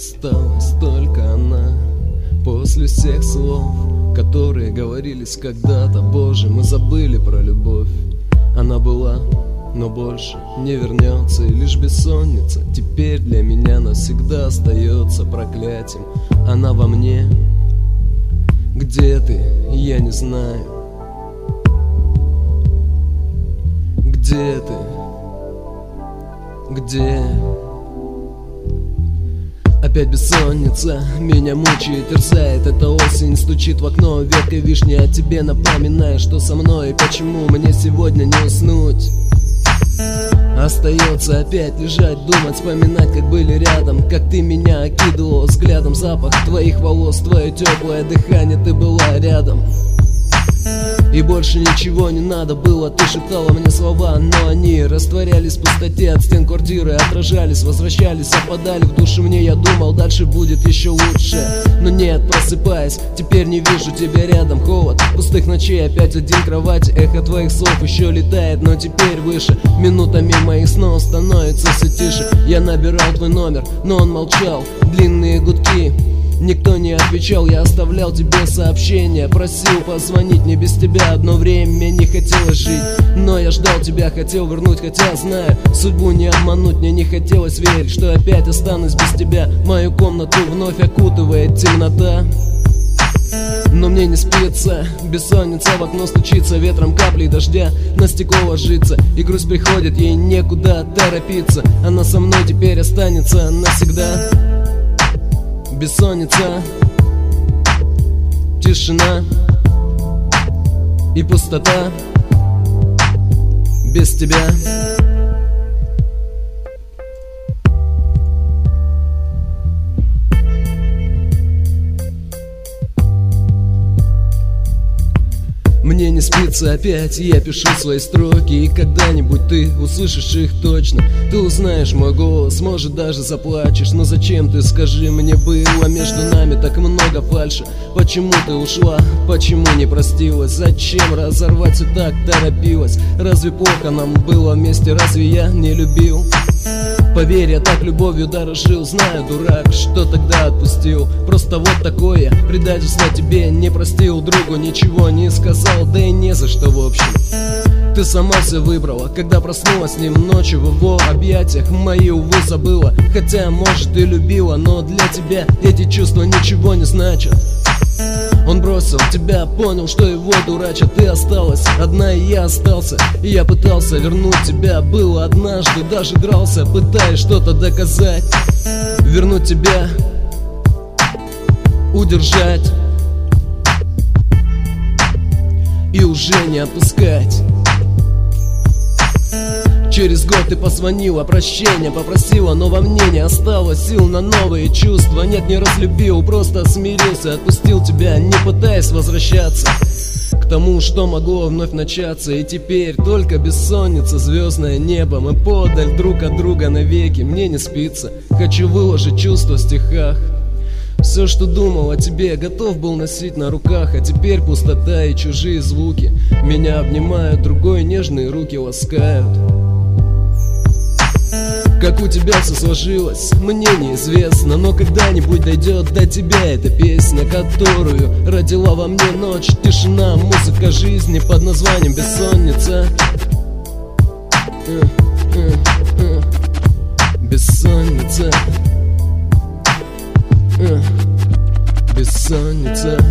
осталась только она. После всех слов, которые говорились когда-то, Боже, мы забыли про любовь. Она была, но больше не вернется. И лишь бессонница теперь для меня навсегда остается проклятием. Она во мне. Где ты? Я не знаю. Где ты? Где? Опять бессонница меня мучает, терзает. Эта осень стучит в окно, ветка вишни о тебе напоминая, что со мной и почему мне сегодня не уснуть. Остается опять лежать, думать, вспоминать, как были рядом, как ты меня окидывал взглядом. Запах твоих волос, твое теплое дыхание, ты была рядом. И больше ничего не надо было. Ты шептала мне слова, но они растворялись в пустоте. От стен квартиры отражались, возвращались, опадали в душу мне. Я думал, дальше будет еще лучше. Но нет, просыпаясь, теперь не вижу тебя рядом. Холод пустых ночей, опять один кровать. Эхо твоих слов еще летает, но теперь выше. Минутами моих снов становится все тише. Я набирал твой номер, но он молчал. Длинные гудки, никто не отвечал. Я оставлял тебе сообщения, просил позвонить. Не без тебя одно время мне не хотелось жить. Но я ждал тебя, хотел вернуть, хотя знаю, судьбу не обмануть. Мне не хотелось верить, что опять останусь без тебя. Мою комнату вновь окутывает темнота. Но мне не спится, бессонница в окно стучится, ветром капли дождя на стекло ложится. И грусть приходит, ей некуда торопиться. Она со мной теперь останется навсегда. Бессонница, тишина и пустота без тебя. Мне не спится опять, я пишу свои строки. И когда-нибудь ты услышишь их точно. Ты узнаешь мой голос, может даже заплачешь. Но зачем ты, скажи мне, было между нами так много фальши? Почему ты ушла, почему не простилась? Зачем разорвать и так торопилась? Разве плохо нам было вместе, разве я не любил? Поверь, я так любовью дорожил. Знаю, дурак, что тогда отпустил. Просто вот такое предательство тебе не простил. Другу ничего не сказал, да и не за что в общем. Ты сама все выбрала, когда проснулась с ним ночью в его объятиях. Мои, увы, забыла, хотя, может, и любила. Но для тебя эти чувства ничего не значат. Он бросил тебя, понял, что его дурачат. Ты осталась одна, и я остался. И я пытался вернуть тебя, было однажды, даже дрался, пытаясь что-то доказать. Вернуть тебя, удержать и уже не отпускать. Через год ты позвонила, прощения попросила, но во мне не осталось сил на новые чувства. Нет, не разлюбил, просто смирился, отпустил тебя, не пытаясь возвращаться к тому, что могло вновь начаться. И теперь только бессонница, звездное небо. Мы подаль друг от друга навеки. Мне не спится, хочу выложить чувства в стихах. Все, что думал о тебе, готов был носить на руках. А теперь пустота и чужие звуки меня обнимают, другой нежные руки ласкают. Как у тебя все сложилось, мне неизвестно. Но когда-нибудь дойдет до тебя эта песня, которую родила во мне ночь. Тишина, музыка жизни под названием бессонница. Бессонница. Бессонница.